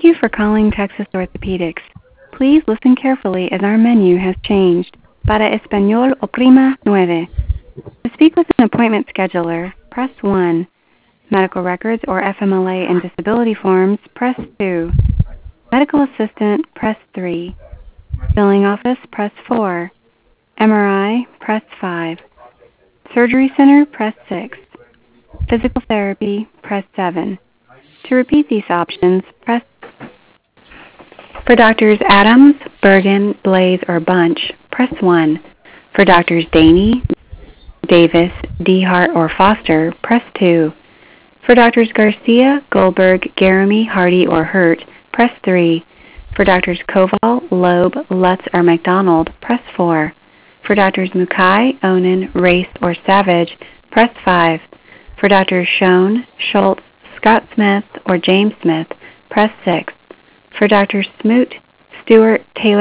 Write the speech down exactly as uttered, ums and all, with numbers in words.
you for calling Texas Orthopedics. Please listen carefully as our menu has changed. Para español, oprima nueve. To speak with an appointment scheduler, press one. Medical records or F M L A and disability forms, press two. Medical assistant, press three. Billing office, press four. M R I, press five. Surgery center, press six. Physical therapy, press seven. To repeat these options, press for Doctors Adams, Bergen, Blaze, or Bunch, press one. For Doctors Daney, Davis, Dehart, or Foster, press two. For Doctors Garcia, Goldberg, Garamy, Hardy, or Hurt, press three. For Doctors Koval, Loeb, Lutz, or McDonald, press four. For Doctors Mukai, Onan, Race, or Savage, press five. For Doctors Schoen, Schultz, Scott Smith, or James Smith, press six. For Doctors Smoot, Stewart, Taylor,